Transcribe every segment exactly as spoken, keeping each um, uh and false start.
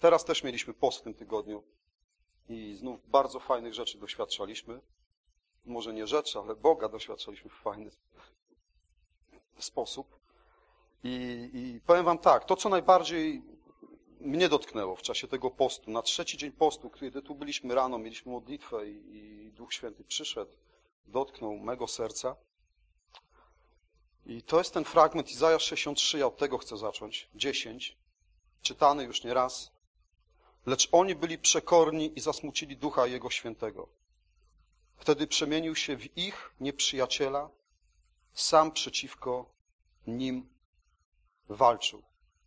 Teraz też mieliśmy post w tym tygodniu i znów bardzo fajnych rzeczy doświadczaliśmy. Może nie rzeczy, ale Boga doświadczaliśmy w fajny sposób. I, i powiem wam tak, to co najbardziej mnie dotknęło w czasie tego postu, na trzeci dzień postu, kiedy tu byliśmy rano, mieliśmy modlitwę i, i Duch Święty przyszedł, dotknął mego serca. I to jest ten fragment Izajasz sześćdziesiąt trzy, ja od tego chcę zacząć, dziesięć, czytany już nie raz. Lecz oni byli przekorni i zasmucili Ducha Jego Świętego. Wtedy przemienił się w ich nieprzyjaciela, sam przeciwko nim walczył.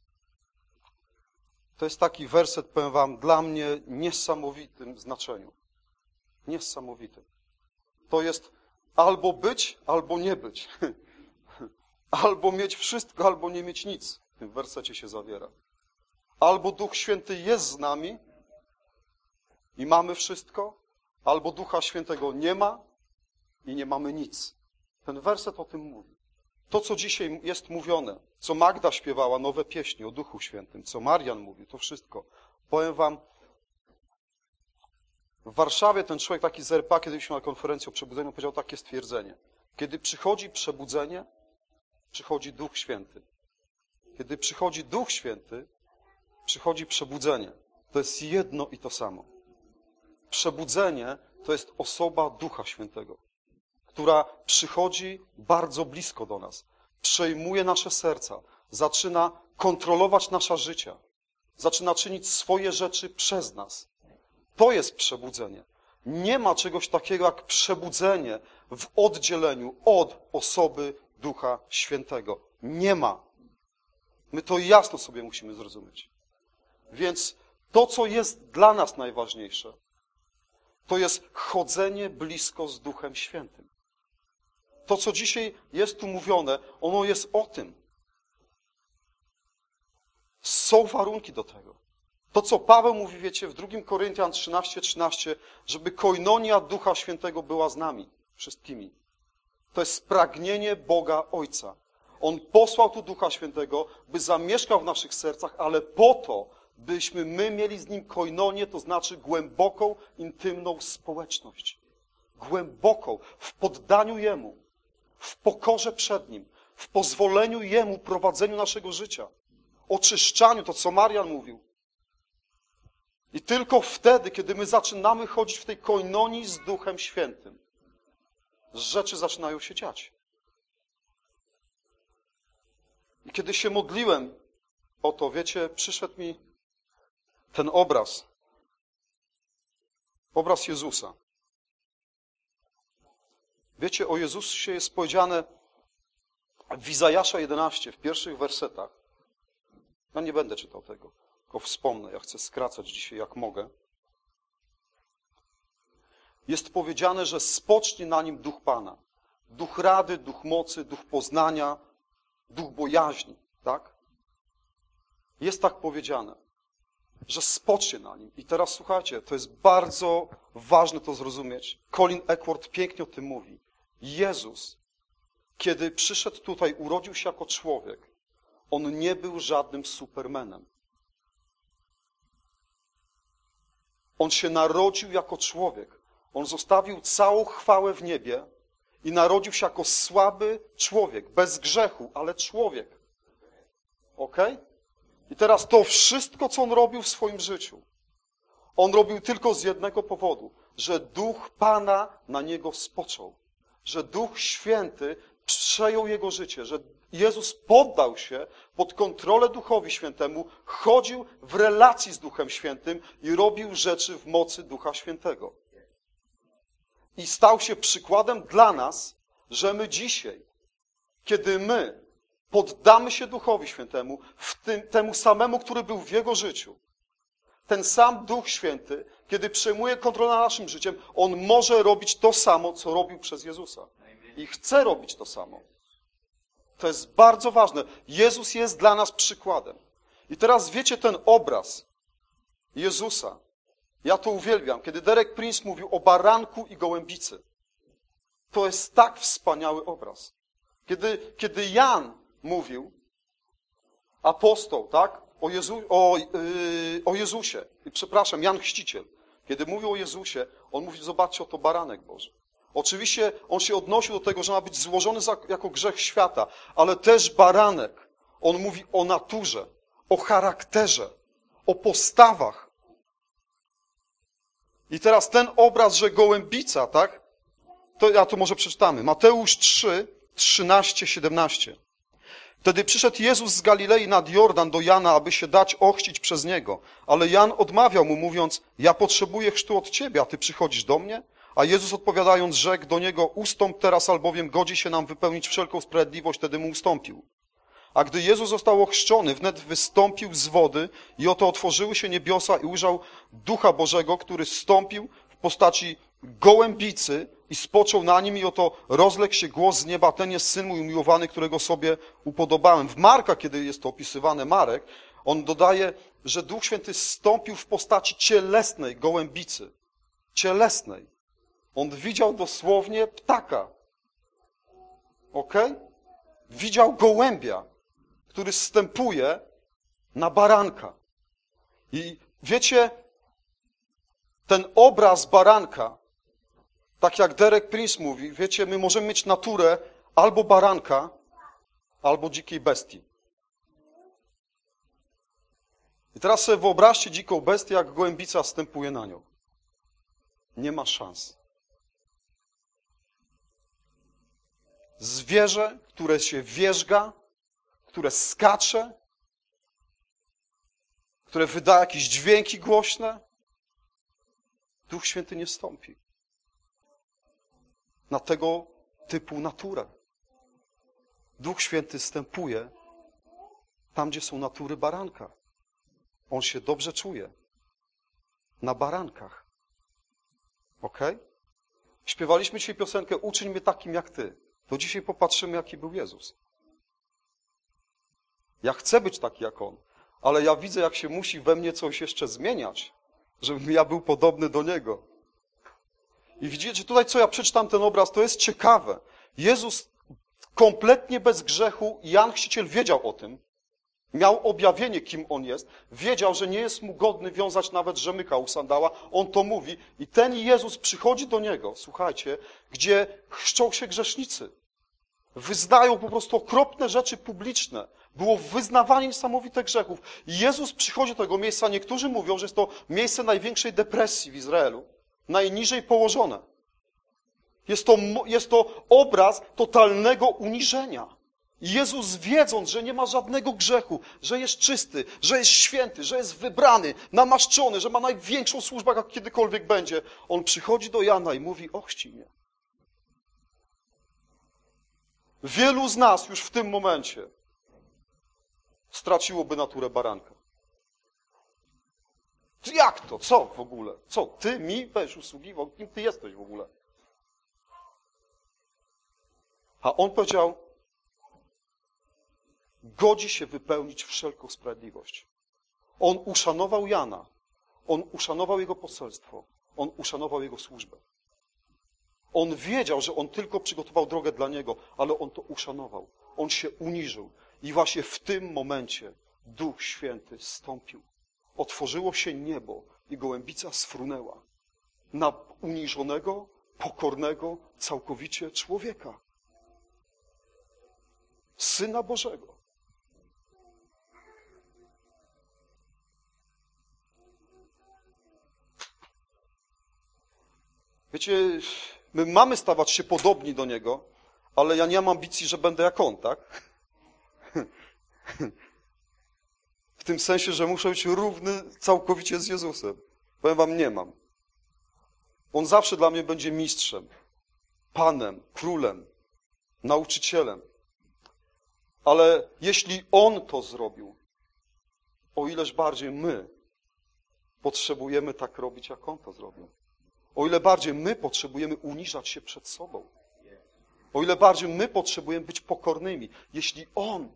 To jest taki werset, powiem wam, dla mnie niesamowitym znaczeniu. Niesamowitym. To jest albo być, albo nie być. Albo mieć wszystko, albo nie mieć nic. W tym wersecie się zawiera. Albo Duch Święty jest z nami i mamy wszystko, albo Ducha Świętego nie ma i nie mamy nic. Ten werset o tym mówi. To, co dzisiaj jest mówione, co Magda śpiewała, nowe pieśni o Duchu Świętym, co Marian mówił, to wszystko. Powiem wam, w Warszawie ten człowiek, taki z R P A, kiedy byliśmy na konferencji o przebudzeniu, powiedział takie stwierdzenie. Kiedy przychodzi przebudzenie, przychodzi Duch Święty. Kiedy przychodzi Duch Święty, przychodzi przebudzenie. To jest jedno i to samo. Przebudzenie to jest osoba Ducha Świętego, która przychodzi bardzo blisko do nas, przejmuje nasze serca, zaczyna kontrolować nasze życia, zaczyna czynić swoje rzeczy przez nas. To jest przebudzenie. Nie ma czegoś takiego jak przebudzenie w oddzieleniu od osoby Ducha Świętego. Nie ma. My to jasno sobie musimy zrozumieć. Więc to, co jest dla nas najważniejsze, to jest chodzenie blisko z Duchem Świętym. To, co dzisiaj jest tu mówione, ono jest o tym. Są warunki do tego. To, co Paweł mówi, wiecie, w drugim Koryntian trzynaście, trzynaście, żeby koinonia Ducha Świętego była z nami, wszystkimi. To jest pragnienie Boga Ojca. On posłał tu Ducha Świętego, by zamieszkał w naszych sercach, ale po to, byśmy my mieli z Nim koinonię, to znaczy głęboką, intymną społeczność. Głęboką, w poddaniu Jemu, w pokorze przed Nim, w pozwoleniu Jemu prowadzeniu naszego życia, oczyszczaniu, to co Marian mówił. I tylko wtedy, kiedy my zaczynamy chodzić w tej koinonii z Duchem Świętym, rzeczy zaczynają się dziać. I kiedy się modliłem o to, wiecie, przyszedł mi ten obraz. Obraz Jezusa. Wiecie, o Jezusie jest powiedziane w Izajasza jedenaście, w pierwszych wersetach. Ja nie będę czytał tego, tylko wspomnę. Ja chcę skracać dzisiaj jak mogę. Jest powiedziane, że spocznie na nim Duch Pana. Duch rady, Duch mocy, Duch poznania, Duch bojaźni. Tak? Jest tak powiedziane, że spocznie na nim. I teraz słuchajcie, to jest bardzo ważne to zrozumieć. Colin Eckworth pięknie o tym mówi. Jezus, kiedy przyszedł tutaj, urodził się jako człowiek, on nie był żadnym supermanem. On się narodził jako człowiek. On zostawił całą chwałę w niebie i narodził się jako słaby człowiek, bez grzechu, ale człowiek. Okej? I teraz to wszystko, co on robił w swoim życiu, on robił tylko z jednego powodu, że Duch Pana na niego spoczął. Że Duch Święty przejął jego życie, że Jezus poddał się pod kontrolę Duchowi Świętemu, chodził w relacji z Duchem Świętym i robił rzeczy w mocy Ducha Świętego. I stał się przykładem dla nas, że my dzisiaj, kiedy my poddamy się Duchowi Świętemu, w tym, temu samemu, który był w jego życiu, ten sam Duch Święty, kiedy przejmuje kontrolę nad naszym życiem, on może robić to samo, co robił przez Jezusa. I chce robić to samo. To jest bardzo ważne. Jezus jest dla nas przykładem. I teraz wiecie ten obraz Jezusa. Ja to uwielbiam. Kiedy Derek Prince mówił o baranku i gołębicy. To jest tak wspaniały obraz. Kiedy, kiedy Jan mówił, apostoł, tak? o, Jezu, o, yy, o Jezusie, przepraszam, Jan Chrzciciel, kiedy mówił o Jezusie, on mówi, zobaczcie, oto baranek Boży. Oczywiście on się odnosił do tego, że ma być złożony za, jako grzech świata, ale też baranek. On mówi o naturze, o charakterze, o postawach. I teraz ten obraz, że gołębica, tak? To ja to może przeczytamy. Mateusz trzy, trzynaście, siedemnaście. Wtedy przyszedł Jezus z Galilei nad Jordan do Jana, aby się dać ochrzcić przez Niego. Ale Jan odmawiał mu, mówiąc, ja potrzebuję chrztu od Ciebie, a Ty przychodzisz do mnie? A Jezus odpowiadając, rzekł do niego, ustąp teraz, albowiem godzi się nam wypełnić wszelką sprawiedliwość, wtedy mu ustąpił. A gdy Jezus został ochrzczony, wnet wystąpił z wody i oto otworzyły się niebiosa i ujrzał Ducha Bożego, który zstąpił w postaci gołębicy i spoczął na nim i oto rozległ się głos z nieba, ten jest Syn mój umiłowany, którego sobie upodobałem. W Marka, kiedy jest to opisywane, Marek, on dodaje, że Duch Święty zstąpił w postaci cielesnej gołębicy. Cielesnej. On widział dosłownie ptaka. Okej? Okay? Widział gołębia, który zstępuje na baranka. I wiecie, ten obraz baranka, tak jak Derek Prince mówi, wiecie, my możemy mieć naturę albo baranka, albo dzikiej bestii. I teraz sobie wyobraźcie dziką bestię, jak gołębica wstępuje na nią. Nie ma szans. Zwierzę, które się wierzga, które skacze, które wyda jakieś dźwięki głośne, Duch Święty nie wstąpi na tego typu naturę. Duch Święty wstępuje tam, gdzie są natury baranka. On się dobrze czuje na barankach. Okej? Okay? Śpiewaliśmy dzisiaj piosenkę Uczyń mnie takim jak Ty. To dzisiaj popatrzymy, jaki był Jezus. Ja chcę być taki jak On, ale ja widzę, jak się musi we mnie coś jeszcze zmieniać, żebym ja był podobny do Niego. I widzicie, tutaj co ja przeczytam ten obraz, to jest ciekawe. Jezus kompletnie bez grzechu, Jan Chrzciciel wiedział o tym, miał objawienie, kim On jest, wiedział, że nie jest mu godny wiązać nawet rzemyka u sandała, On to mówi i ten Jezus przychodzi do Niego, słuchajcie, gdzie chrzczą się grzesznicy. Wyznają po prostu okropne rzeczy publiczne. Było wyznawanie niesamowite grzechów. I Jezus przychodzi do tego miejsca, niektórzy mówią, że jest to miejsce największej depresji w Izraelu, najniżej położone. Jest to, jest to obraz totalnego uniżenia. I Jezus, wiedząc, że nie ma żadnego grzechu, że jest czysty, że jest święty, że jest wybrany, namaszczony, że ma największą służbę, jak kiedykolwiek będzie, On przychodzi do Jana i mówi, ochrzcij mnie. Wielu z nas już w tym momencie straciłoby naturę baranka. Jak to? Co w ogóle? Co? Ty mi będziesz usługiwał? Kim ty jesteś w ogóle? A On powiedział, godzi się wypełnić wszelką sprawiedliwość. On uszanował Jana. On uszanował jego poselstwo. On uszanował jego służbę. On wiedział, że on tylko przygotował drogę dla niego, ale on to uszanował. On się uniżył. I właśnie w tym momencie Duch Święty zstąpił. Otworzyło się niebo i gołębica sfrunęła na uniżonego, pokornego, całkowicie człowieka. Syna Bożego. Wiecie, my mamy stawać się podobni do Niego, ale ja nie mam ambicji, że będę jak On, tak? W tym sensie, że muszę być równy całkowicie z Jezusem. Powiem wam, nie mam. On zawsze dla mnie będzie mistrzem, Panem, królem, nauczycielem. Ale jeśli On to zrobił, o ileż bardziej my potrzebujemy tak robić, jak On to zrobił. O ile bardziej my potrzebujemy uniżać się przed sobą. O ile bardziej my potrzebujemy być pokornymi. Jeśli On,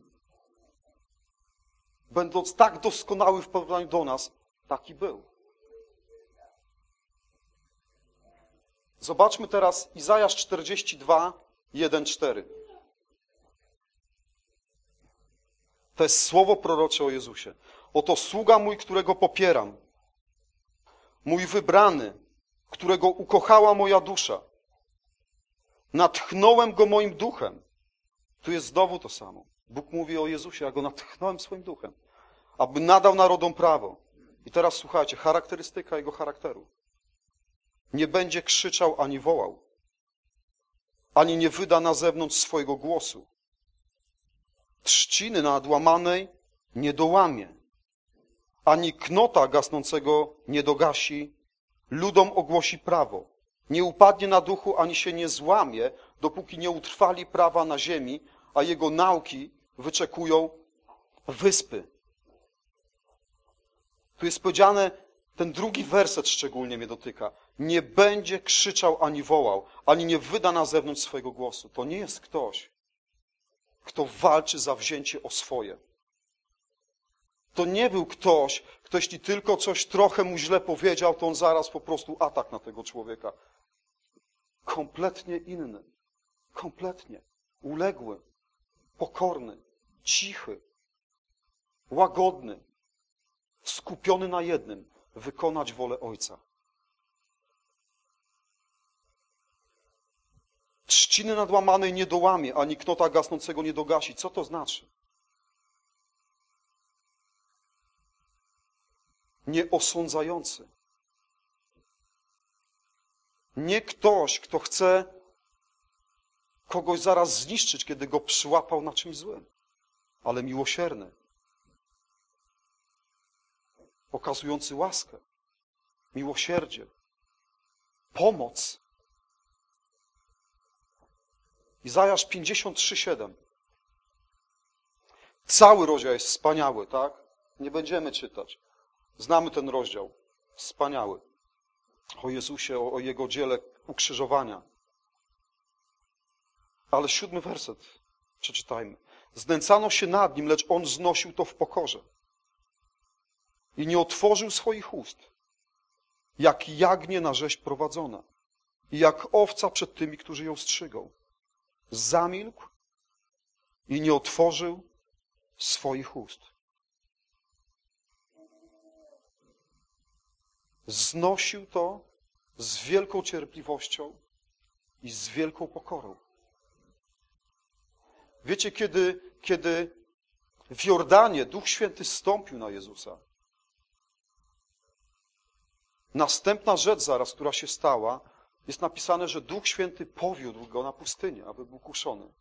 będąc tak doskonały w porównaniu do nas, taki był. Zobaczmy teraz Izajasz czterdzieści dwa, jeden, cztery. To jest słowo prorocze o Jezusie. Oto sługa mój, którego popieram. Mój wybrany, którego ukochała moja dusza. Natchnąłem go moim duchem. Tu jest znowu to samo. Bóg mówi o Jezusie, ja go natchnąłem swoim duchem, aby nadał narodom prawo. I teraz słuchajcie, charakterystyka jego charakteru. Nie będzie krzyczał ani wołał, ani nie wyda na zewnątrz swojego głosu. Trzciny nadłamanej nie dołamie, ani knota gasnącego nie dogasi, ludom ogłosi prawo. Nie upadnie na duchu, ani się nie złamie, dopóki nie utrwali prawa na ziemi, a jego nauki wyczekują wyspy. Tu jest powiedziane, ten drugi werset szczególnie mnie dotyka. Nie będzie krzyczał ani wołał, ani nie wyda na zewnątrz swojego głosu. To nie jest ktoś, kto walczy zawzięcie o swoje. To nie był ktoś, kto jeśli tylko coś trochę mu źle powiedział, to on zaraz po prostu atak na tego człowieka. Kompletnie inny. Kompletnie. Uległy. Pokorny. Cichy. Łagodny. Skupiony na jednym. Wykonać wolę Ojca. Trzciny nadłamanej nie dołamie, ani knota gasnącego nie dogasi. Co to znaczy? Nieosądzający. Nie ktoś, kto chce kogoś zaraz zniszczyć, kiedy go przyłapał na czymś złym, ale miłosierny. Okazujący łaskę, miłosierdzie, pomoc. Izajasz pięćdziesiąt trzy, siedem. Cały rozdział jest wspaniały, tak? Nie będziemy czytać. Znamy ten rozdział. Wspaniały. O Jezusie, o, o Jego dziele ukrzyżowania. Ale siódmy werset przeczytajmy. Znęcano się nad Nim, lecz On znosił to w pokorze. I nie otworzył swoich ust, jak jagnię na rzeź prowadzona i jak owca przed tymi, którzy ją strzygą. Zamilkł i nie otworzył swoich ust. Znosił to z wielką cierpliwością i z wielką pokorą. Wiecie, kiedy, kiedy w Jordanie Duch Święty zstąpił na Jezusa, następna rzecz zaraz, która się stała, jest napisane, że Duch Święty powiódł go na pustynię, aby był kuszony.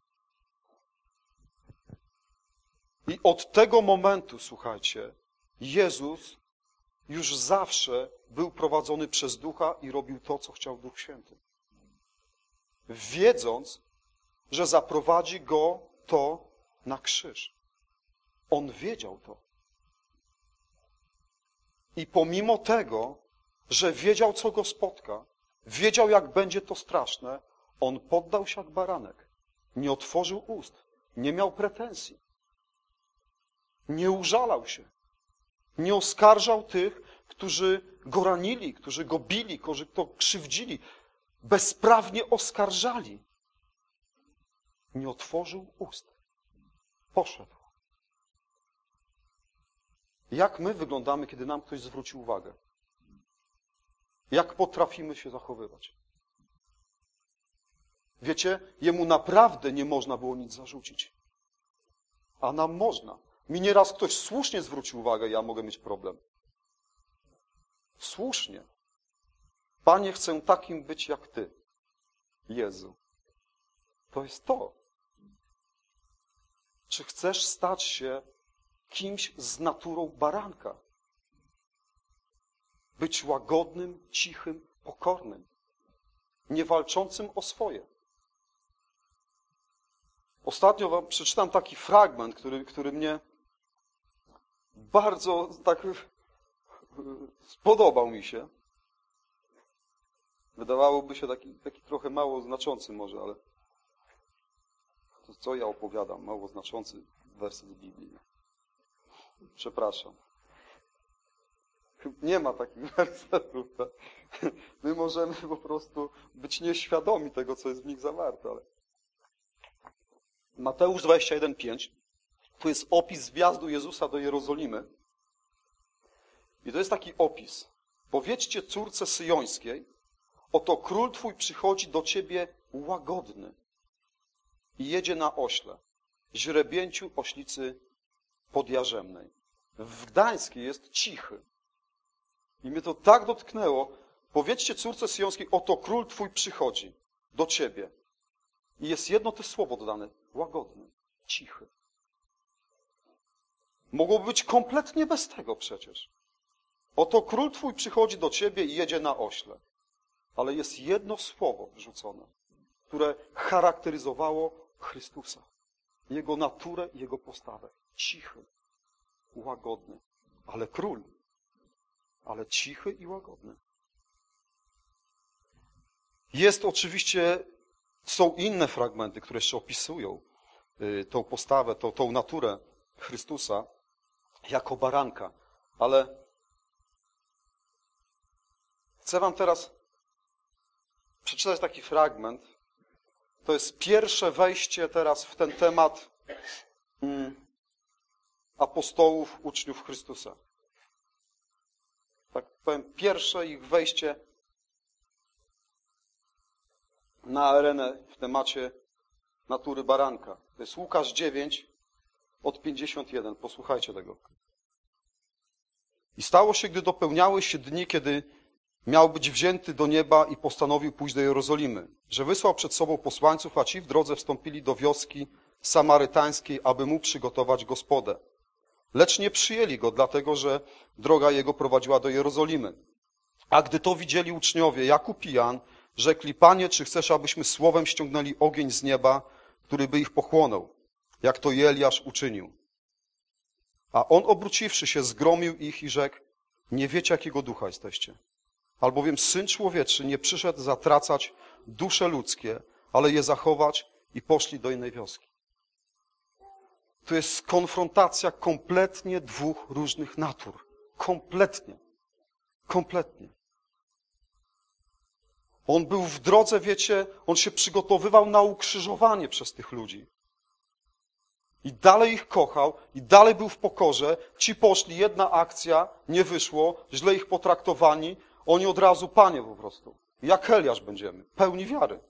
I od tego momentu, słuchajcie, Jezus już zawsze był prowadzony przez Ducha i robił to, co chciał Duch Święty. Wiedząc, że zaprowadzi go to na krzyż. On wiedział to. I pomimo tego, że wiedział, co go spotka, wiedział, jak będzie to straszne, on poddał się jak baranek. Nie otworzył ust. Nie miał pretensji. Nie użalał się. Nie oskarżał tych, którzy go ranili, którzy go bili, którzy go krzywdzili. Bezprawnie oskarżali. Nie otworzył ust. Poszedł. Jak my wyglądamy, kiedy nam ktoś zwróci uwagę? Jak potrafimy się zachowywać? Wiecie, jemu naprawdę nie można było nic zarzucić. A nam można. Mi nieraz ktoś słusznie zwrócił uwagę, ja mogę mieć problem. Słusznie. Panie, chcę takim być jak Ty. Jezu. To jest to. Czy chcesz stać się kimś z naturą baranka? Być łagodnym, cichym, pokornym, nie walczącym o swoje. Ostatnio wam przeczytam taki fragment, który, który mnie bardzo tak spodobał mi się. Wydawałoby się taki, taki trochę mało znaczący może, ale to co ja opowiadam, mało znaczący werset z Biblii. Przepraszam. Nie ma takich wersetów. Tak? My możemy po prostu być nieświadomi tego, co jest w nich zawarte. Ale... Mateusz dwadzieścia jeden, pięć. Tu jest opis wjazdu Jezusa do Jerozolimy. I to jest taki opis. Powiedzcie córce syjońskiej, oto król twój przychodzi do ciebie łagodny i jedzie na ośle, źrebięciu oślicy podjarzemnej. W Gdańskiej jest cichy. I mnie to tak dotknęło. Powiedzcie córce syjońskiej, oto król twój przychodzi do ciebie. I jest jedno to słowo dodane. Łagodny, cichy. Mogło być kompletnie bez tego przecież. Oto król twój przychodzi do ciebie i jedzie na ośle. Ale jest jedno słowo wrzucone, które charakteryzowało Chrystusa. Jego naturę i Jego postawę. Cichy, łagodny. Ale król. Ale cichy i łagodny. Jest oczywiście, są inne fragmenty, które jeszcze opisują y, tą postawę, tą, tą naturę Chrystusa jako baranka. Ale chcę wam teraz przeczytać taki fragment. To jest pierwsze wejście teraz w ten temat mm, apostołów, uczniów Chrystusa. Tak powiem, pierwsze ich wejście na arenę w temacie natury baranka. To jest Łukasz dziewięć od pięćdziesiąt jeden. Posłuchajcie tego. I stało się, gdy dopełniały się dni, kiedy miał być wzięty do nieba i postanowił pójść do Jerozolimy, że wysłał przed sobą posłańców, a ci w drodze wstąpili do wioski samarytańskiej, aby mu przygotować gospodę. Lecz nie przyjęli go, dlatego że droga jego prowadziła do Jerozolimy. A gdy to widzieli uczniowie, Jakub i Jan, rzekli: Panie, czy chcesz, abyśmy słowem ściągnęli ogień z nieba, który by ich pochłonął, jak to Eliasz uczynił? A on, obróciwszy się, zgromił ich i rzekł: nie wiecie, jakiego ducha jesteście. Albowiem Syn Człowieczy nie przyszedł zatracać dusze ludzkie, ale je zachować, i poszli do innej wioski. To jest konfrontacja kompletnie dwóch różnych natur. Kompletnie. Kompletnie. On był w drodze, wiecie, on się przygotowywał na ukrzyżowanie przez tych ludzi. I dalej ich kochał, i dalej był w pokorze. Ci poszli, jedna akcja, nie wyszło, źle ich potraktowani. Oni od razu: Panie, po prostu. Jak Eliasz będziemy. Pełni wiary.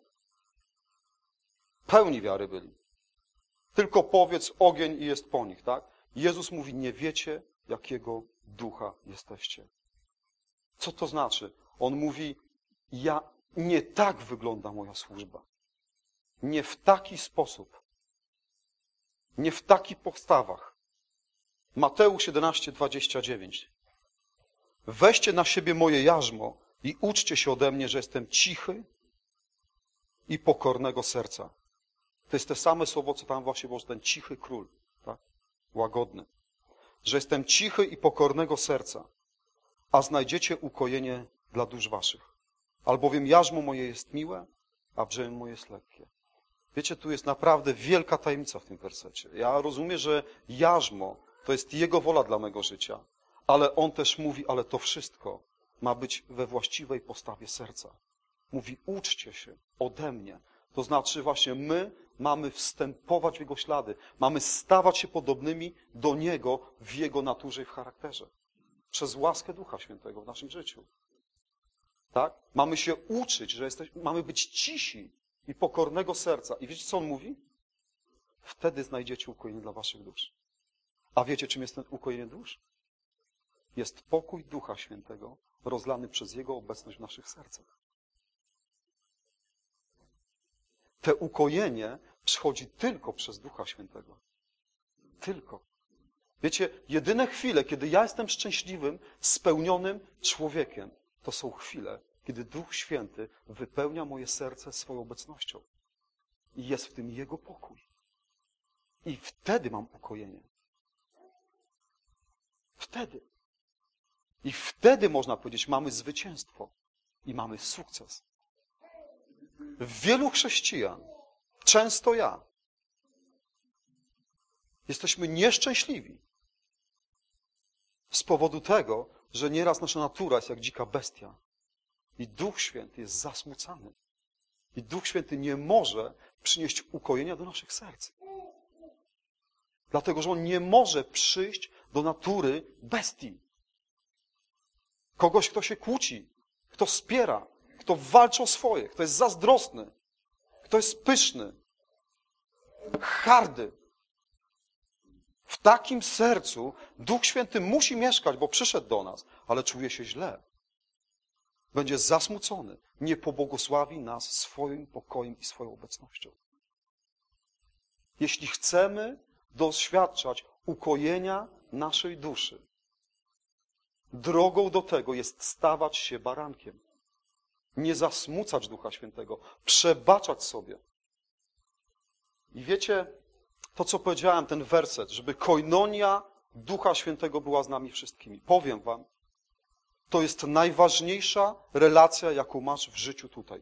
Pełni wiary byli. Tylko powiedz ogień i jest po nich, tak? Jezus mówi: nie wiecie, jakiego ducha jesteście. Co to znaczy? On mówi: ja, nie tak wygląda moja służba. Nie w taki sposób. Nie w takich postawach. Mateusz jedenaście, dwadzieścia dziewięć. Weźcie na siebie moje jarzmo i uczcie się ode mnie, że jestem cichy i pokornego serca. To jest te same słowo, co tam właśnie było, ten cichy król, tak? Łagodny. Że jestem cichy i pokornego serca, a znajdziecie ukojenie dla dusz waszych. Albowiem jarzmo moje jest miłe, a brzemię moje jest lekkie. Wiecie, tu jest naprawdę wielka tajemnica w tym wersecie. Ja rozumiem, że jarzmo to jest Jego wola dla mego życia, ale On też mówi, ale to wszystko ma być we właściwej postawie serca. Mówi: uczcie się ode mnie. To znaczy właśnie my mamy wstępować w Jego ślady. Mamy stawać się podobnymi do Niego w Jego naturze i w charakterze. Przez łaskę Ducha Świętego w naszym życiu. Tak? Mamy się uczyć, że jesteśmy, mamy być cisi i pokornego serca. I wiecie, co On mówi? Wtedy znajdziecie ukojenie dla waszych dusz. A wiecie, czym jest ten ukojenie dusz? Jest pokój Ducha Świętego rozlany przez Jego obecność w naszych sercach. Te ukojenie przychodzi tylko przez Ducha Świętego. Tylko. Wiecie, jedyne chwile, kiedy ja jestem szczęśliwym, spełnionym człowiekiem, to są chwile, kiedy Duch Święty wypełnia moje serce swoją obecnością. I jest w tym Jego pokój. I wtedy mam ukojenie. Wtedy. I wtedy, można powiedzieć, mamy zwycięstwo i mamy sukces. Wielu chrześcijan, często ja, jesteśmy nieszczęśliwi z powodu tego, że nieraz nasza natura jest jak dzika bestia. I Duch Święty jest zasmucany. I Duch Święty nie może przynieść ukojenia do naszych serc. Dlatego, że On nie może przyjść do natury bestii. Kogoś, kto się kłóci, kto wspiera, kto walczy o swoje, kto jest zazdrosny, kto jest pyszny, hardy. W takim sercu Duch Święty musi mieszkać, bo przyszedł do nas, ale czuje się źle. Będzie zasmucony, nie pobłogosławi nas swoim pokojem i swoją obecnością. Jeśli chcemy doświadczać ukojenia naszej duszy, drogą do tego jest stawać się barankiem. Nie zasmucać Ducha Świętego, przebaczać sobie. I wiecie, to co powiedziałem, ten werset, żeby koinonia Ducha Świętego była z nami wszystkimi. Powiem wam, to jest najważniejsza relacja, jaką masz w życiu tutaj.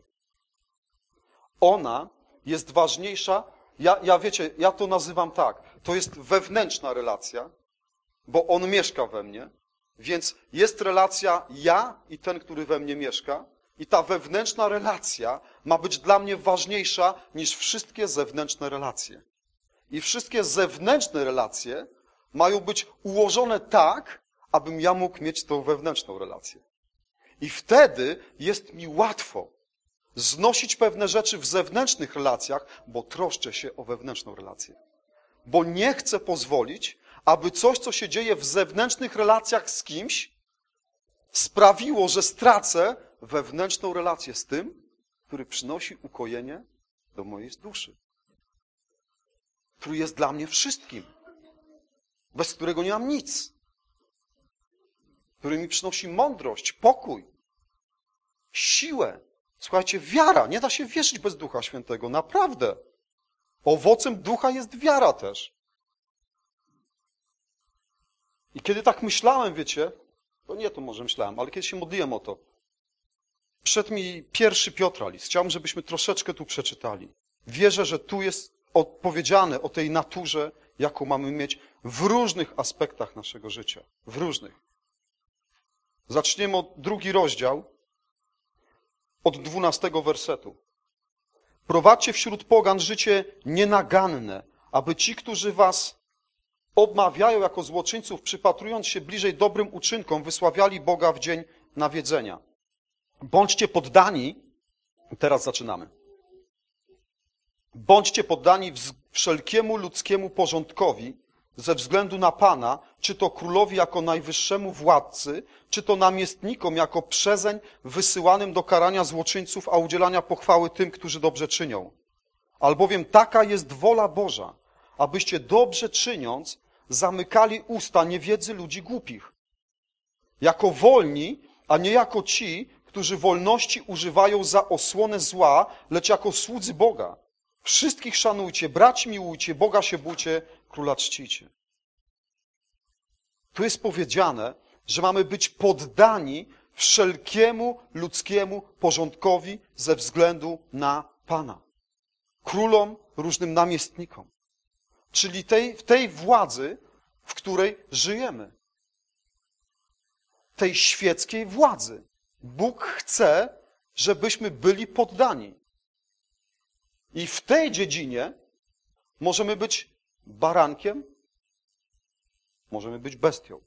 Ona jest ważniejsza, ja, ja wiecie, ja to nazywam tak, to jest wewnętrzna relacja, bo On mieszka we mnie, więc jest relacja ja i ten, który we mnie mieszka, i ta wewnętrzna relacja ma być dla mnie ważniejsza niż wszystkie zewnętrzne relacje. I wszystkie zewnętrzne relacje mają być ułożone tak, abym ja mógł mieć tą wewnętrzną relację. I wtedy jest mi łatwo znosić pewne rzeczy w zewnętrznych relacjach, bo troszczę się o wewnętrzną relację. Bo nie chcę pozwolić, aby coś, co się dzieje w zewnętrznych relacjach z kimś, sprawiło, że stracę wewnętrzną relację z tym, który przynosi ukojenie do mojej duszy. Który jest dla mnie wszystkim, bez którego nie mam nic. Który mi przynosi mądrość, pokój, siłę. Słuchajcie, wiara. Nie da się wierzyć bez Ducha Świętego. Naprawdę. Owocem Ducha jest wiara też. I kiedy tak myślałem, wiecie, to nie to może myślałem, ale kiedy się modliłem o to, przyszedł mi pierwszy Piotra list. Chciałbym, żebyśmy troszeczkę tu przeczytali. Wierzę, że tu jest odpowiedziane o tej naturze, jaką mamy mieć w różnych aspektach naszego życia. W różnych. Zaczniemy od drugi rozdział, od dwunastego wersetu. Prowadźcie wśród pogan życie nienaganne, aby ci, którzy was obmawiają jako złoczyńców, przypatrując się bliżej dobrym uczynkom, wysławiali Boga w dzień nawiedzenia. Bądźcie poddani, teraz zaczynamy. Bądźcie poddani wszelkiemu ludzkiemu porządkowi ze względu na Pana, czy to królowi jako najwyższemu władcy, czy to namiestnikom jako przezeń wysyłanym do karania złoczyńców, a udzielania pochwały tym, którzy dobrze czynią. Albowiem taka jest wola Boża, abyście dobrze czyniąc zamykali usta niewiedzy ludzi głupich. Jako wolni, a nie jako ci, którzy wolności używają za osłonę zła, lecz jako słudzy Boga. Wszystkich szanujcie, braci miłujcie, Boga się bójcie, króla czcicie. Tu jest powiedziane, że mamy być poddani wszelkiemu ludzkiemu porządkowi ze względu na Pana. Królom, różnym namiestnikom. Czyli tej, w tej władzy, w której żyjemy. Tej świeckiej władzy. Bóg chce, żebyśmy byli poddani. I w tej dziedzinie możemy być barankiem, możemy być bestią.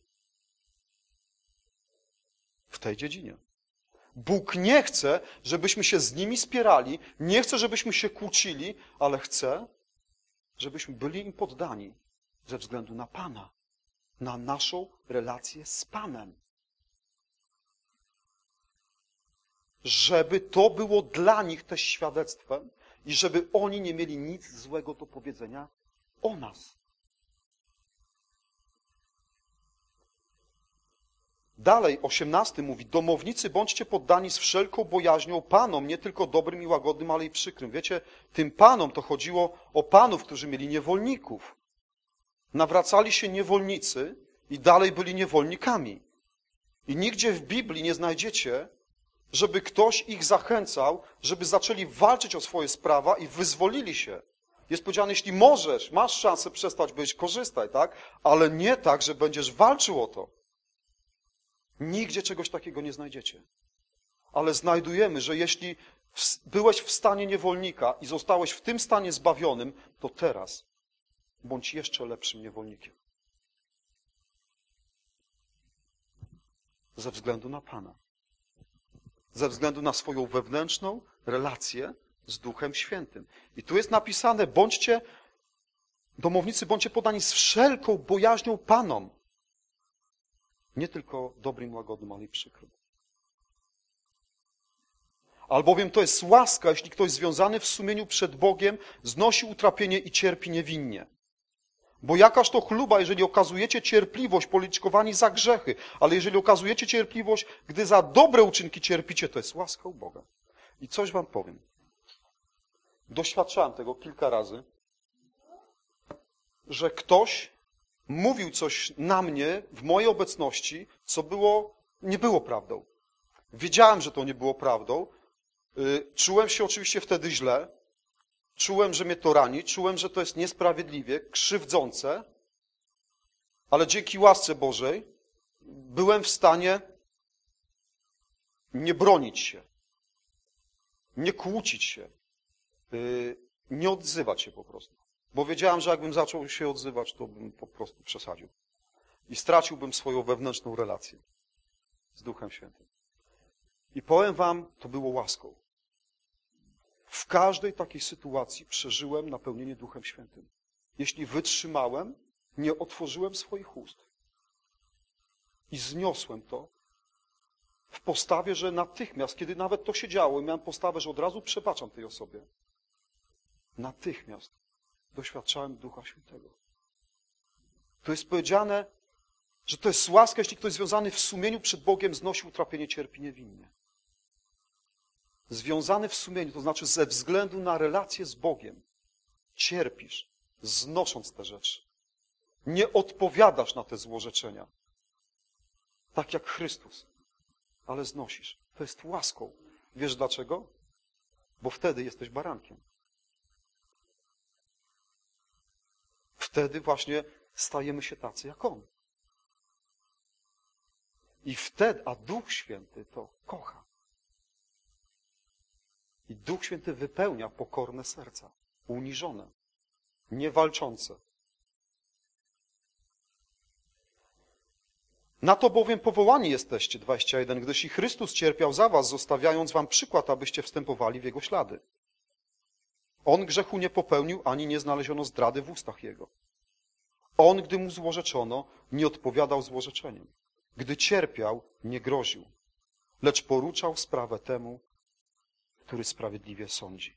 W tej dziedzinie. Bóg nie chce, żebyśmy się z nimi spierali, nie chce, żebyśmy się kłócili, ale chce, żebyśmy byli im poddani ze względu na Pana, na naszą relację z Panem. Żeby to było dla nich też świadectwem i żeby oni nie mieli nic złego do powiedzenia o nas. Dalej, osiemnasty mówi, domownicy, bądźcie poddani z wszelką bojaźnią Panom, nie tylko dobrym i łagodnym, ale i przykrym. Wiecie, tym Panom to chodziło o panów, którzy mieli niewolników. Nawracali się niewolnicy i dalej byli niewolnikami. I nigdzie w Biblii nie znajdziecie, żeby ktoś ich zachęcał, żeby zaczęli walczyć o swoje sprawa i wyzwolili się. Jest powiedziane, jeśli możesz, masz szansę przestać być, korzystaj, tak? Ale nie tak, że będziesz walczył o to. Nigdzie czegoś takiego nie znajdziecie. Ale znajdujemy, że jeśli byłeś w stanie niewolnika i zostałeś w tym stanie zbawionym, to teraz bądź jeszcze lepszym niewolnikiem. Ze względu na Pana. Ze względu na swoją wewnętrzną relację z Duchem Świętym. I tu jest napisane, bądźcie, domownicy, bądźcie poddani z wszelką bojaźnią Panom. Nie tylko dobrym, łagodnym, ale i przykrym. Albowiem to jest łaska, jeśli ktoś związany w sumieniu przed Bogiem znosi utrapienie i cierpi niewinnie. Bo jakaż to chluba, jeżeli okazujecie cierpliwość, politykowani za grzechy, ale jeżeli okazujecie cierpliwość, gdy za dobre uczynki cierpicie, to jest łaska u Boga. I coś wam powiem. Doświadczałem tego kilka razy, że ktoś mówił coś na mnie w mojej obecności, co było, nie było prawdą. Wiedziałem, że to nie było prawdą. Czułem się oczywiście wtedy źle. Czułem, że mnie to rani. Czułem, że to jest niesprawiedliwie, krzywdzące. Ale dzięki łasce Bożej byłem w stanie nie bronić się, nie kłócić się, nie odzywać się po prostu. Bo wiedziałem, że jakbym zaczął się odzywać, to bym po prostu przesadził. I straciłbym swoją wewnętrzną relację z Duchem Świętym. I powiem wam, to było łaską. W każdej takiej sytuacji przeżyłem napełnienie Duchem Świętym. Jeśli wytrzymałem, nie otworzyłem swoich ust. I zniosłem to w postawie, że natychmiast, kiedy nawet to się działo, miałem postawę, że od razu przebaczam tej osobie. Natychmiast doświadczałem Ducha Świętego. To jest powiedziane, że to jest łaska, jeśli ktoś związany w sumieniu przed Bogiem znosi utrapienie, cierpi niewinnie. Związany w sumieniu, to znaczy ze względu na relację z Bogiem cierpisz, znosząc te rzeczy. Nie odpowiadasz na te złorzeczenia. Tak jak Chrystus. Ale znosisz. To jest łaską. Wiesz dlaczego? Bo wtedy jesteś barankiem. Wtedy właśnie stajemy się tacy jak On. I wtedy, a Duch Święty to kocha. I Duch Święty wypełnia pokorne serca, uniżone, niewalczące. Na to bowiem powołani jesteście, dwadzieścia jeden, gdyż i Chrystus cierpiał za was, zostawiając wam przykład, abyście wstępowali w Jego ślady. On grzechu nie popełnił, ani nie znaleziono zdrady w ustach Jego. On, gdy mu złorzeczono, nie odpowiadał złorzeczeniem. Gdy cierpiał, nie groził, lecz poruczał sprawę temu, który sprawiedliwie sądzi.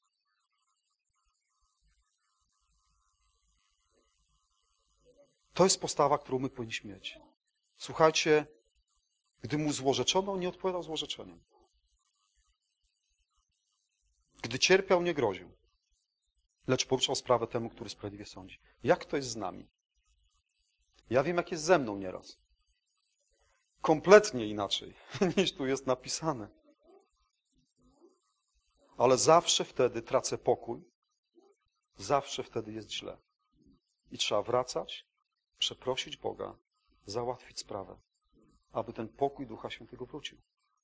To jest postawa, którą my powinniśmy mieć. Słuchajcie, gdy mu złorzeczono, nie odpowiadał złorzeczeniem. Gdy cierpiał, nie groził, lecz poruczał sprawę temu, który sprawiedliwie sądzi. Jak to jest z nami? Ja wiem, jak jest ze mną nieraz. Kompletnie inaczej, niż tu jest napisane. Ale zawsze wtedy tracę pokój, zawsze wtedy jest źle. I trzeba wracać, przeprosić Boga, załatwić sprawę, aby ten pokój Ducha Świętego wrócił.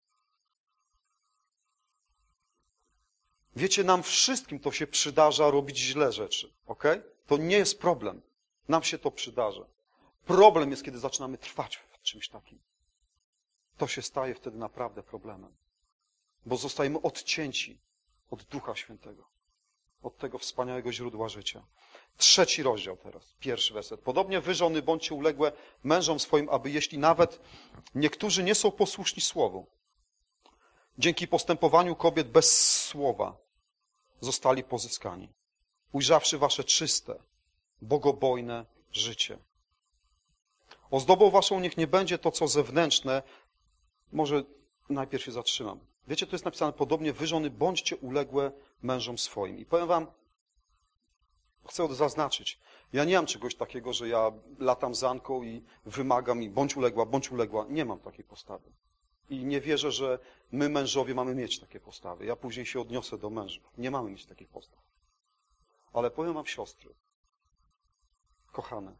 Wiecie, nam wszystkim to się przydarza robić źle rzeczy, ok? To nie jest problem. Nam się to przydarza. Problem jest, kiedy zaczynamy trwać w czymś takim. To się staje wtedy naprawdę problemem. Bo zostajemy odcięci od Ducha Świętego. Od tego wspaniałego źródła życia. Trzeci rozdział teraz, pierwszy werset. Podobnie wy, żony, bądźcie uległe mężom swoim, aby jeśli nawet niektórzy nie są posłuszni słowu, dzięki postępowaniu kobiet bez słowa zostali pozyskani, ujrzawszy wasze czyste, bogobojne życie. Ozdobą waszą niech nie będzie to, co zewnętrzne. Może najpierw się zatrzymam. Wiecie, tu jest napisane podobnie, wy, żony, bądźcie uległe mężom swoim. I powiem wam, chcę zaznaczyć, ja nie mam czegoś takiego, że ja latam za Anką i wymagam i bądź uległa, bądź uległa. Nie mam takiej postawy. I nie wierzę, że my, mężowie, mamy mieć takie postawy. Ja później się odniosę do mężów. Nie mamy mieć takich postaw. Ale powiem wam, siostry, kochane,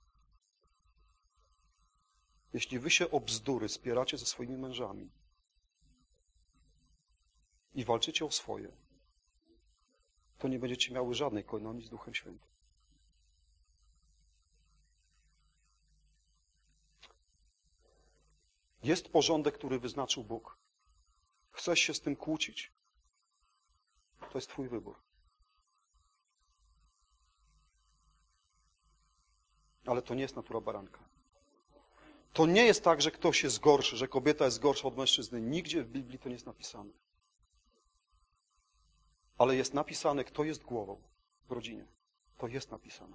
jeśli wy się o bzdury spieracie ze swoimi mężami i walczycie o swoje, to nie będziecie miały żadnej koinonii z Duchem Świętym. Jest porządek, który wyznaczył Bóg. Chcesz się z tym kłócić? To jest twój wybór. Ale to nie jest natura baranka. To nie jest tak, że ktoś jest gorszy, że kobieta jest gorsza od mężczyzny. Nigdzie w Biblii to nie jest napisane. Ale jest napisane, kto jest głową w rodzinie. To jest napisane.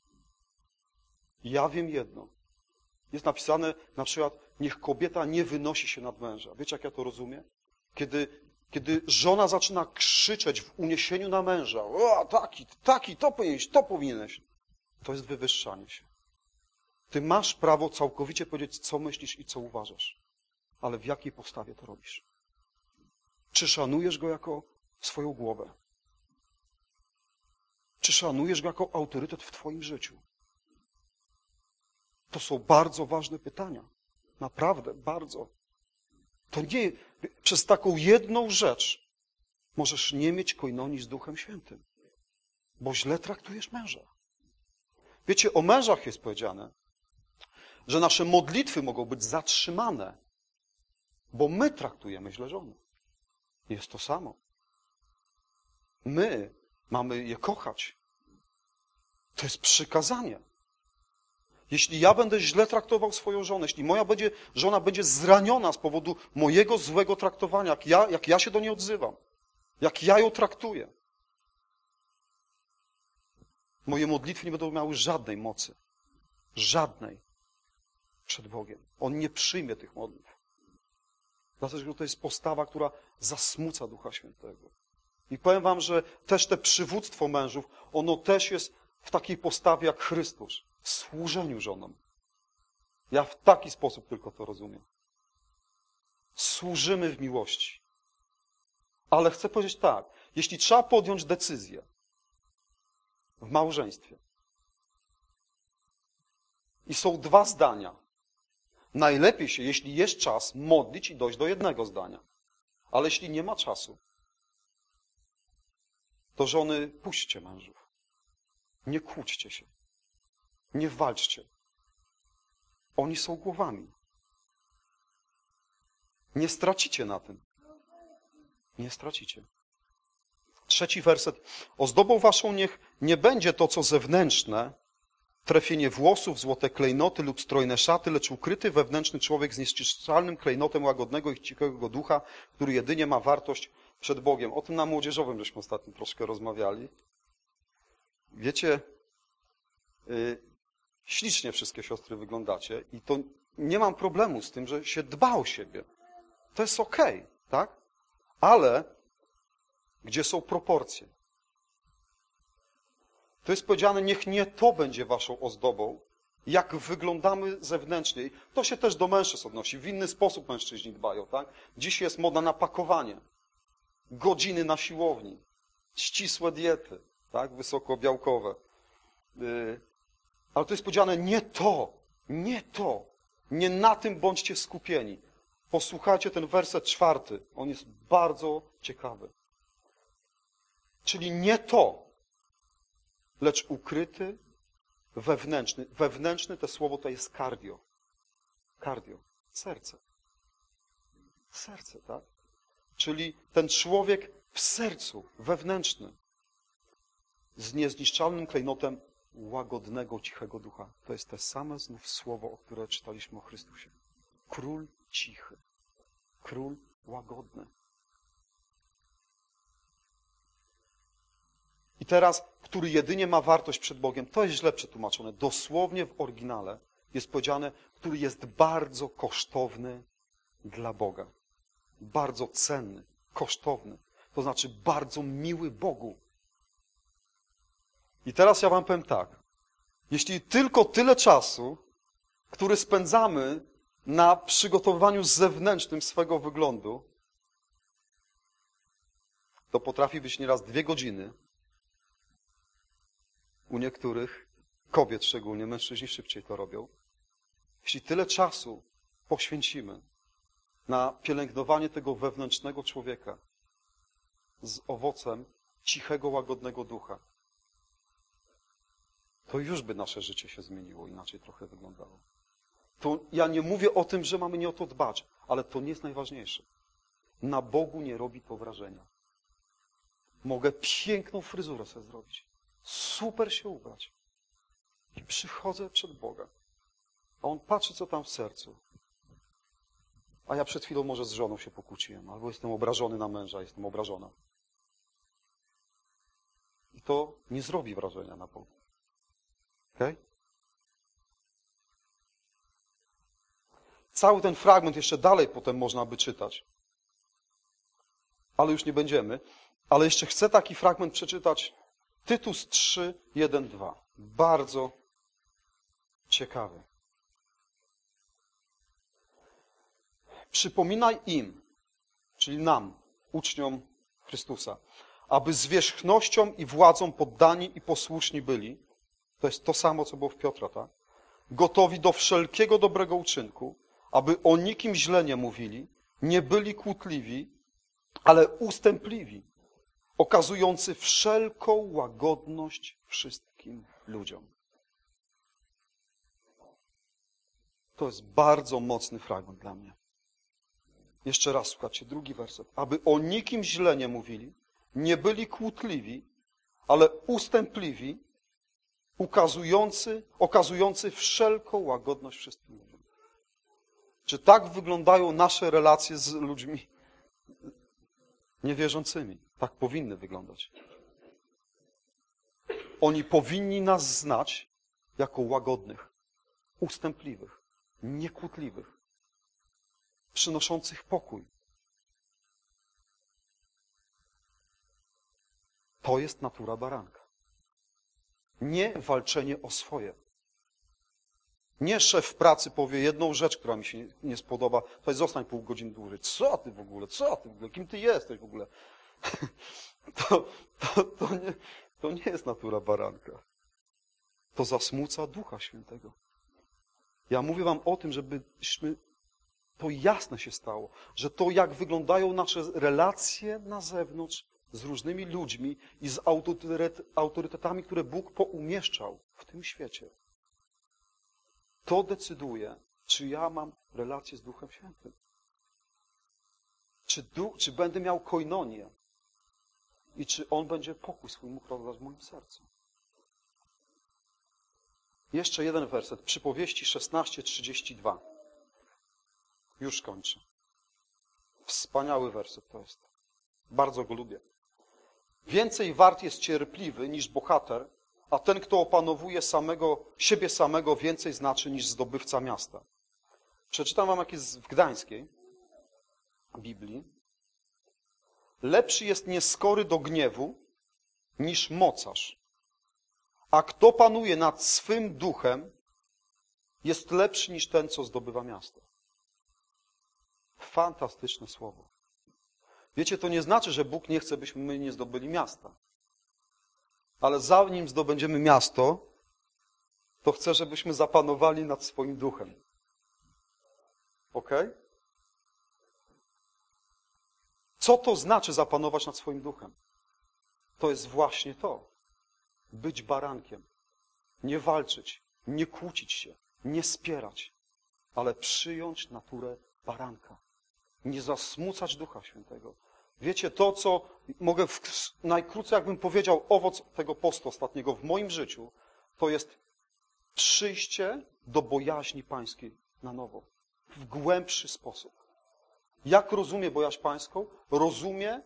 Ja wiem jedno. Jest napisane na przykład, niech kobieta nie wynosi się nad męża. Wiecie, jak ja to rozumiem? Kiedy, kiedy żona zaczyna krzyczeć w uniesieniu na męża. O, taki, taki, to powinieneś, to powinieneś. To jest wywyższanie się. Ty masz prawo całkowicie powiedzieć, co myślisz i co uważasz. Ale w jakiej postawie to robisz? Czy szanujesz go jako swoją głowę? Czy szanujesz go jako autorytet w twoim życiu? To są bardzo ważne pytania. Naprawdę, bardzo. To nie, przez taką jedną rzecz możesz nie mieć koinonii z Duchem Świętym. Bo źle traktujesz męża. Wiecie, o mężach jest powiedziane, że nasze modlitwy mogą być zatrzymane, bo my traktujemy źle żony. Jest to samo. My mamy je kochać. To jest przykazanie. Jeśli ja będę źle traktował swoją żonę, jeśli moja będzie, żona będzie zraniona z powodu mojego złego traktowania, jak ja, jak ja się do niej odzywam, jak ja ją traktuję, moje modlitwy nie będą miały żadnej mocy. Żadnej. Przed Bogiem. On nie przyjmie tych modlitw. Dlatego, że to jest postawa, która zasmuca Ducha Świętego. I powiem wam, że też te przywództwo mężów, ono też jest w takiej postawie jak Chrystus. W służeniu żonom. Ja w taki sposób tylko to rozumiem. Służymy w miłości. Ale chcę powiedzieć tak, jeśli trzeba podjąć decyzję w małżeństwie i są dwa zdania, najlepiej się, jeśli jest czas, modlić i dojść do jednego zdania. Ale jeśli nie ma czasu, to żony, puśćcie mężów. Nie kłóćcie się. Nie walczcie. Oni są głowami. Nie stracicie na tym. Nie stracicie. Trzeci werset. Ozdobą waszą niech nie będzie to, co zewnętrzne, trefienie włosów, złote klejnoty lub strojne szaty, lecz ukryty wewnętrzny człowiek z niezniszczalnym klejnotem łagodnego i cichego ducha, który jedynie ma wartość przed Bogiem. O tym na młodzieżowym żeśmy ostatnio troszkę rozmawiali. Wiecie, yy, ślicznie wszystkie siostry wyglądacie i to nie mam problemu z tym, że się dba o siebie. To jest okej, okay, tak? Ale gdzie są proporcje? To jest powiedziane, niech nie to będzie waszą ozdobą, jak wyglądamy zewnętrznie. To się też do mężczyzn odnosi. W inny sposób mężczyźni dbają, tak? Dziś jest moda na pakowanie. Godziny na siłowni. Ścisłe diety, tak? Wysokobiałkowe. Yy, ale to jest powiedziane, nie to, nie to. Nie na tym bądźcie skupieni. Posłuchajcie ten werset czwarty. On jest bardzo ciekawy. Czyli nie to, lecz ukryty, wewnętrzny. Wewnętrzny, to słowo to jest cardio. Cardio. Serce. Serce, tak? Czyli ten człowiek w sercu, wewnętrzny, z niezniszczalnym klejnotem łagodnego, cichego ducha. To jest te same znów słowo, o które czytaliśmy o Chrystusie. Król cichy. Król łagodny. I teraz, który jedynie ma wartość przed Bogiem, to jest źle przetłumaczone. Dosłownie w oryginale jest powiedziane, który jest bardzo kosztowny dla Boga. Bardzo cenny, kosztowny. To znaczy bardzo miły Bogu. I teraz ja wam powiem tak. Jeśli tylko tyle czasu, który spędzamy na przygotowywaniu zewnętrznym swego wyglądu, to potrafi być nieraz dwie godziny. U niektórych kobiet szczególnie, mężczyźni szybciej to robią. Jeśli tyle czasu poświęcimy na pielęgnowanie tego wewnętrznego człowieka z owocem cichego, łagodnego ducha, to już by nasze życie się zmieniło, inaczej trochę wyglądało. To ja nie mówię o tym, że mamy nie o to dbać, ale to nie jest najważniejsze. Na Bogu nie robi to wrażenia. Mogę piękną fryzurę sobie zrobić. Super się ubrać. I przychodzę przed Boga. A On patrzy, co tam w sercu. A ja przed chwilą może z żoną się pokłóciłem, albo jestem obrażony na męża, jestem obrażona. I to nie zrobi wrażenia na Bogu. Okej? Okay? Cały ten fragment jeszcze dalej potem można by czytać. Ale już nie będziemy. Ale jeszcze chcę taki fragment przeczytać. Tytus trzy, jeden, dwa. Bardzo ciekawy. Przypominaj im, czyli nam, uczniom Chrystusa, aby zwierzchnością i władzą poddani i posłuszni byli. To jest to samo, co było w Piotra, tak? Gotowi do wszelkiego dobrego uczynku, aby o nikim źle nie mówili, nie byli kłótliwi, ale ustępliwi, okazujący wszelką łagodność wszystkim ludziom. To jest bardzo mocny fragment dla mnie. Jeszcze raz słuchajcie, drugi werset. Aby o nikim źle nie mówili, nie byli kłótliwi, ale ustępliwi, ukazujący, okazujący wszelką łagodność wszystkim ludziom. Czy tak wyglądają nasze relacje z ludźmi niewierzącymi? Tak powinny wyglądać. Oni powinni nas znać jako łagodnych, ustępliwych, niekłótliwych, przynoszących pokój. To jest natura baranka. Nie walczenie o swoje. Nie szef w pracy powie jedną rzecz, która mi się nie spodoba, to zostań pół godziny dłużej. Co ty w ogóle? Co ty w ogóle? Kim ty jesteś w ogóle? To, to, to, nie, to nie jest natura baranka. To zasmuca Ducha Świętego. Ja mówię wam o tym, żebyśmy to jasne się stało, że to, jak wyglądają nasze relacje na zewnątrz z różnymi ludźmi i z autorytet, autorytetami, które Bóg poumieszczał w tym świecie, to decyduje, czy ja mam relację z Duchem Świętym. Czy, duch, czy będę miał koinonię i czy On będzie pokój swój mógł rozdać w moim sercu. Jeszcze jeden werset. Przypowieści szesnaście, trzydzieści dwa. Już kończę. Wspaniały werset to jest. Bardzo go lubię. Więcej wart jest cierpliwy niż bohater, a ten, kto opanowuje samego, siebie samego, więcej znaczy niż zdobywca miasta. Przeczytam wam, jak jest w Gdańskiej Biblii. Lepszy jest nieskory do gniewu niż mocarz, a kto panuje nad swym duchem, jest lepszy niż ten, co zdobywa miasto. Fantastyczne słowo. Wiecie, to nie znaczy, że Bóg nie chce, byśmy my nie zdobyli miasta. Ale zanim zdobędziemy miasto, to chce, żebyśmy zapanowali nad swoim duchem. Okej? Okay? Co to znaczy zapanować nad swoim duchem? To jest właśnie to. Być barankiem. Nie walczyć, nie kłócić się, nie spierać, ale przyjąć naturę baranka. Nie zasmucać Ducha Świętego. Wiecie, to, co mogę w, najkrócej, jakbym powiedział, owoc tego postu ostatniego w moim życiu, to jest przyjście do bojaźni pańskiej na nowo. W głębszy sposób. Jak rozumie bojaźń pańską? Rozumie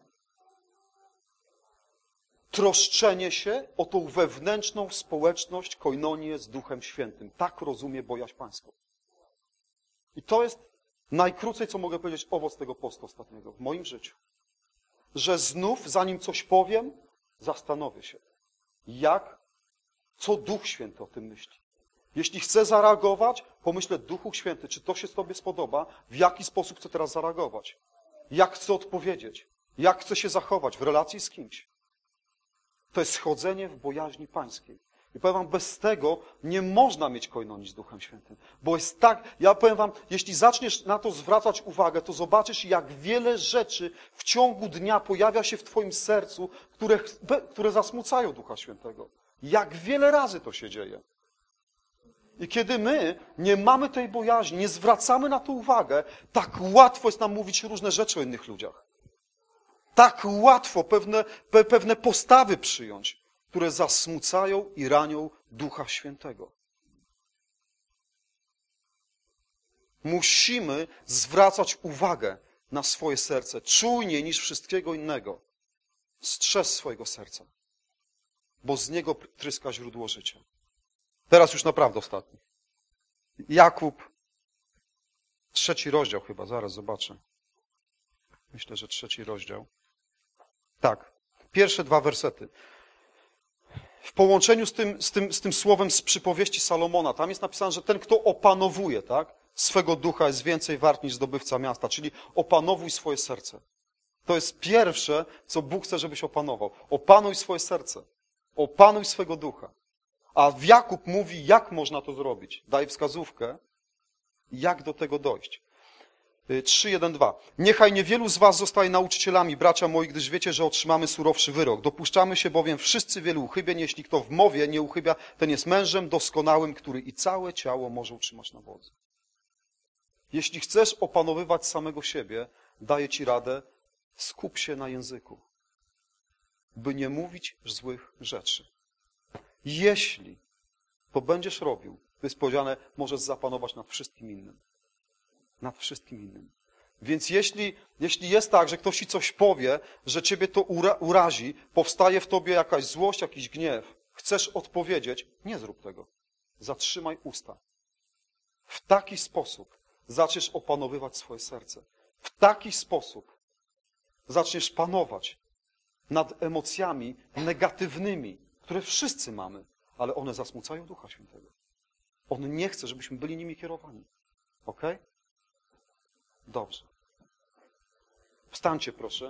troszczenie się o tą wewnętrzną społeczność, koinonię z Duchem Świętym. Tak rozumie bojaźń pańską. I to jest najkrócej, co mogę powiedzieć, owoc tego postu ostatniego w moim życiu. Że znów, zanim coś powiem, zastanowię się, jak, co Duch Święty o tym myśli. Jeśli chcę zareagować, pomyślę, Duchu Święty, czy to się Tobie spodoba, w jaki sposób chcę teraz zareagować, jak chcę odpowiedzieć, jak chcę się zachować w relacji z kimś. To jest chodzenie w bojaźni pańskiej. I powiem wam, bez tego nie można mieć koinonii z Duchem Świętym. Bo jest tak, ja powiem wam, jeśli zaczniesz na to zwracać uwagę, to zobaczysz, jak wiele rzeczy w ciągu dnia pojawia się w twoim sercu, które, które zasmucają Ducha Świętego. Jak wiele razy to się dzieje. I kiedy my nie mamy tej bojaźni, nie zwracamy na to uwagę, tak łatwo jest nam mówić różne rzeczy o innych ludziach. Tak łatwo pewne, pe, pewne postawy przyjąć, które zasmucają i ranią Ducha Świętego. Musimy zwracać uwagę na swoje serce, czujniej niż wszystkiego innego. Strzeż swojego serca, bo z niego tryska źródło życia. Teraz już naprawdę ostatni. Jakub, trzeci rozdział chyba, zaraz zobaczę. Myślę, że trzeci rozdział. Tak, pierwsze dwa wersety. W połączeniu z tym, z tym, z tym słowem z przypowieści Salomona, tam jest napisane, że ten, kto opanowuje, tak, swego ducha jest więcej wart niż zdobywca miasta, czyli opanowuj swoje serce. To jest pierwsze, co Bóg chce, żebyś opanował. Opanuj swoje serce. Opanuj swego ducha. A Jakub mówi, jak można to zrobić. Daje wskazówkę, jak do tego dojść. trzy, jeden, dwa. Niechaj niewielu z was zostaje nauczycielami, bracia moi, gdyż wiecie, że otrzymamy surowszy wyrok. Dopuszczamy się bowiem wszyscy wielu uchybień. Jeśli kto w mowie nie uchybia, ten jest mężem doskonałym, który i całe ciało może utrzymać na wodzy. Jeśli chcesz opanowywać samego siebie, daję ci radę, skup się na języku, by nie mówić złych rzeczy. Jeśli to będziesz robił, to jest powiedziane, możesz zapanować nad wszystkim innym. Nad wszystkim innym. Więc jeśli, jeśli jest tak, że ktoś ci coś powie, że ciebie to ura, urazi, powstaje w tobie jakaś złość, jakiś gniew, chcesz odpowiedzieć, nie zrób tego. Zatrzymaj usta. W taki sposób zaczniesz opanowywać swoje serce. W taki sposób zaczniesz panować nad emocjami negatywnymi, które wszyscy mamy, ale one zasmucają Ducha Świętego. On nie chce, żebyśmy byli nimi kierowani. Okej? Dobrze. Wstańcie, proszę.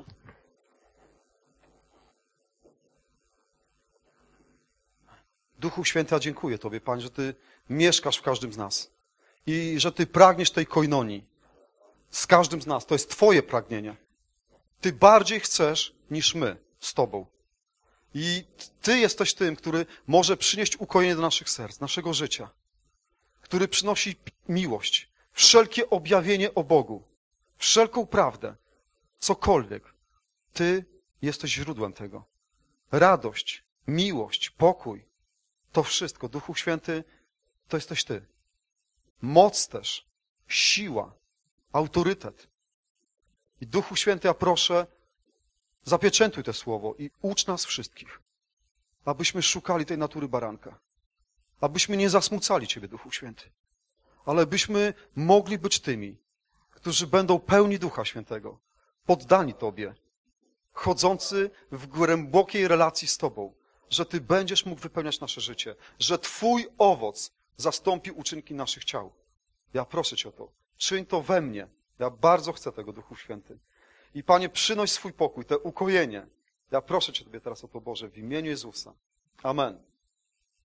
Duchu Święty, dziękuję Tobie, Panie, że Ty mieszkasz w każdym z nas i że Ty pragniesz tej koinonii z każdym z nas. To jest Twoje pragnienie. Ty bardziej chcesz niż my z Tobą. I Ty jesteś tym, który może przynieść ukojenie do naszych serc, naszego życia, który przynosi miłość, wszelkie objawienie o Bogu, wszelką prawdę, cokolwiek. Ty jesteś źródłem tego. Radość, miłość, pokój, to wszystko, Duchu Święty, to jesteś Ty. Moc też, siła, autorytet. I Duchu Święty, ja proszę, zapieczętuj to słowo i ucz nas wszystkich, abyśmy szukali tej natury baranka, abyśmy nie zasmucali Ciebie, Duchu Święty, ale byśmy mogli być tymi, którzy będą pełni Ducha Świętego, poddani Tobie, chodzący w głębokiej relacji z Tobą, że Ty będziesz mógł wypełniać nasze życie, że Twój owoc zastąpi uczynki naszych ciał. Ja proszę Cię o to. Czyń to we mnie. Ja bardzo chcę tego, Duchu Święty. I Panie, przynoś swój pokój, te ukojenie. Ja proszę Cię Tobie teraz o to, Boże, w imieniu Jezusa. Amen.